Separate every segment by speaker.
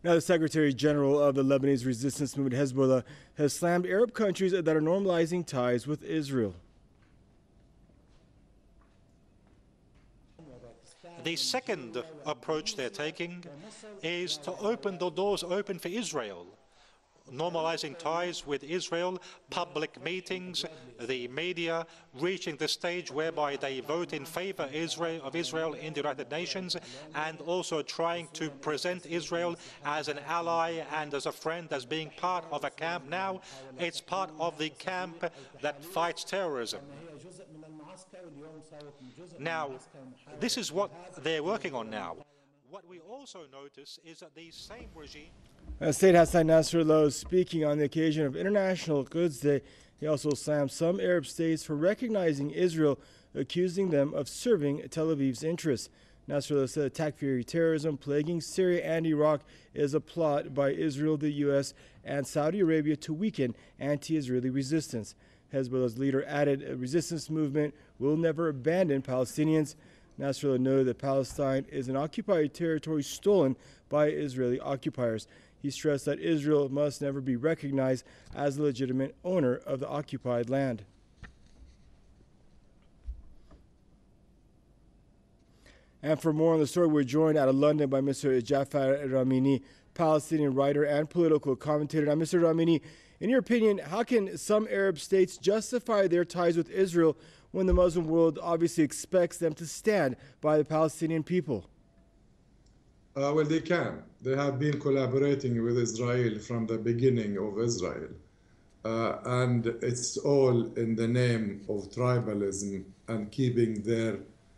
Speaker 1: Now, the Secretary General of the Lebanese resistance movement Hezbollah has slammed Arab countries that are normalizing ties with Israel.
Speaker 2: The second approach they're taking is to open the doors open for Israel, normalizing ties with Israel, public meetings, the media, reaching the stage whereby they vote in favor of Israel in the United Nations, and also trying to present Israel as an ally and as a friend, as being part of a camp. Now it's part of the camp that fights terrorism. Now, this is what they're working on now. What we also notice is that the same regime...
Speaker 1: Sayyid Hassan Nasrallah was speaking on the occasion of International Quds Day. He also slammed some Arab states for recognizing Israel, accusing them of serving Tel Aviv's interests. Nasrallah said attack-fury terrorism plaguing Syria and Iraq is a plot by Israel, the U.S., and Saudi Arabia to weaken anti-Israeli resistance. Hezbollah's leader added a resistance movement will never abandon Palestinians. Nasrallah noted that Palestine is an occupied territory stolen by Israeli occupiers. He stressed that Israel must never be recognized as the legitimate owner of the occupied land. And for more on the story, we're joined out of London by Mr. Jafar Ramini, Palestinian writer and political commentator. Now, Mr. Ramini, in your opinion, how can some Arab states justify their ties with Israel when the Muslim world obviously expects them to stand by the Palestinian people?
Speaker 3: Well, they can. They have been collaborating with Israel from the beginning of Israel. And it's all in the name of tribalism and keeping their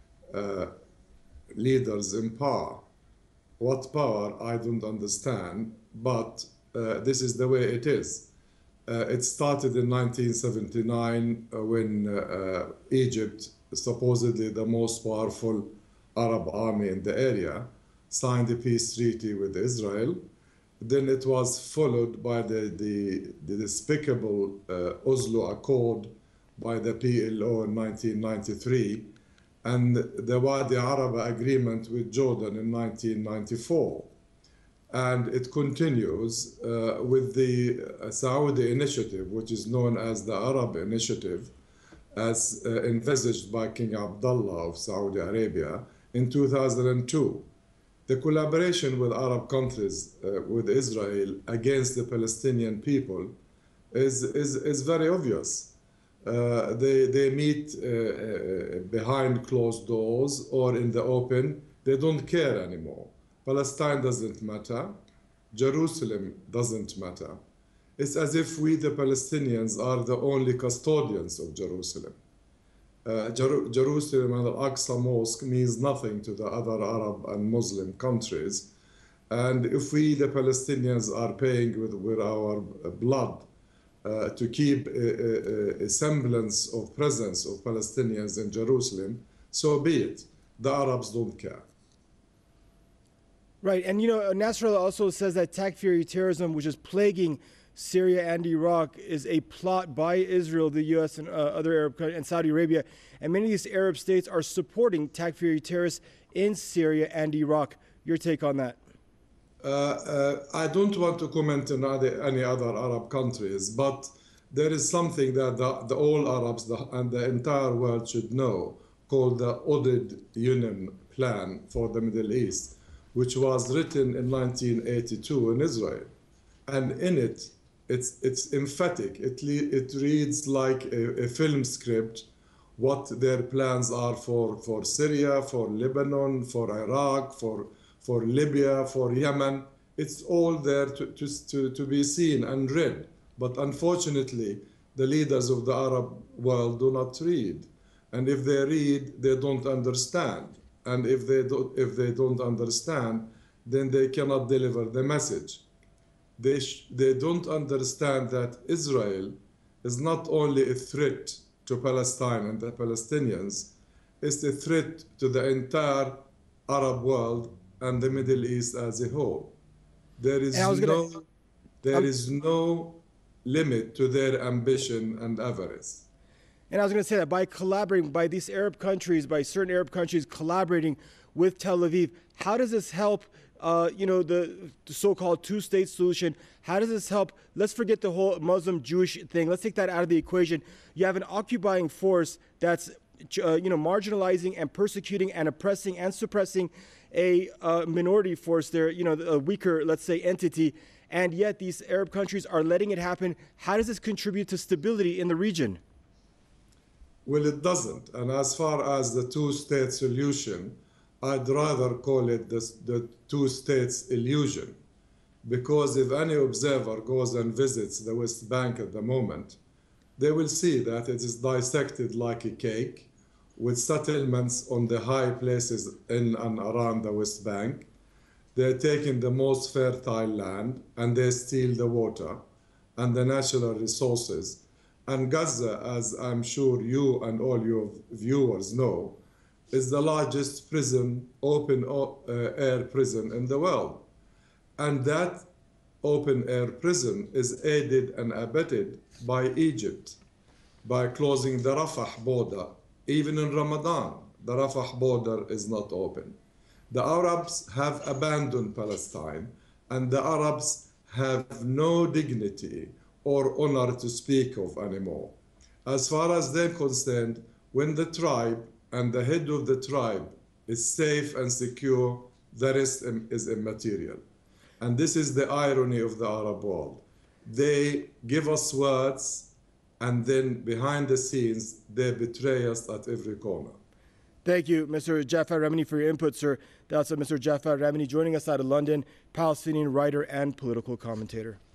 Speaker 3: leaders in power. What power, I don't understand, but this is the way it is. It started in 1979 when Egypt, supposedly the most powerful Arab army in the area, signed a peace treaty with Israel. Then it was followed by the despicable Oslo Accord by the PLO in 1993, and the Wadi Araba agreement with Jordan in 1994. And it continues with the Saudi initiative, which is known as the Arab Initiative, as envisaged by King Abdullah of Saudi Arabia in 2002. The collaboration with Arab countries, with Israel, against the Palestinian people is very obvious. They meet behind closed doors or in the open. They don't care anymore. Palestine doesn't matter. Jerusalem doesn't matter. It's as if we, the Palestinians, are the only custodians of Jerusalem. Jerusalem and Al-Aqsa Mosque means nothing to the other Arab and Muslim countries. And if we, the Palestinians, are paying with our blood to keep a semblance of presence of Palestinians in Jerusalem, so be it. The Arabs don't care.
Speaker 1: Right, and you know, Nasrallah also says that attack-fury terrorism, which is plaguing Syria and Iraq, is a plot by Israel, the U.S., and other Arab countries, and Saudi Arabia. And many of these Arab states are supporting attack-fury terrorists in Syria and Iraq. Your take on that?
Speaker 3: I don't want to comment on any other Arab countries, but there is something that the all Arabs and the entire world should know, called the Oded Yunim Plan for the Middle East, which was written in 1982 in Israel. And in it, it's emphatic. It reads like a film script, what their plans are for Syria, for Lebanon, for Iraq, for Libya, for Yemen. It's all there to be seen and read. But unfortunately, the leaders of the Arab world do not read. And if they read, they don't understand. And if they don't understand, then they cannot deliver the message. They don't understand that Israel is not only a threat to Palestine and the Palestinians, it's a threat to the entire Arab world and the Middle East as a whole. There is no limit to their ambition and avarice.
Speaker 1: And I was going to say that by collaborating, by these Arab countries, by certain Arab countries collaborating with Tel Aviv. How does this help, the so-called two-state solution? How does this help? Let's forget the whole Muslim-Jewish thing. Let's take that out of the equation. You have an occupying force that's, marginalizing and persecuting and oppressing and suppressing a minority force there, a weaker, let's say, entity. And yet these Arab countries are letting it happen. How does this contribute to stability in the region?
Speaker 3: Well, it doesn't. And as far as the two-state solution, I'd rather call it the two states illusion. Because if any observer goes and visits the West Bank at the moment, they will see that it is dissected like a cake with settlements on the high places in and around the West Bank. They're taking the most fertile land and they steal the water and the natural resources. And Gaza, as I'm sure you and all your viewers know, is the largest prison, open air prison in the world. And that open air prison is aided and abetted by Egypt by closing the Rafah border. Even in Ramadan, the Rafah border is not open. The Arabs have abandoned Palestine, and the Arabs have no dignity or honor to speak of anymore. As far as they're concerned, when the tribe and the head of the tribe is safe and secure, the rest is immaterial. And this is the irony of the Arab world. They give us words, and then behind the scenes, they betray us at every corner.
Speaker 1: Thank you, Mr. Jafar Remini, for your input, sir. That's Mr. Jafar Remini joining us out of London, Palestinian writer and political commentator.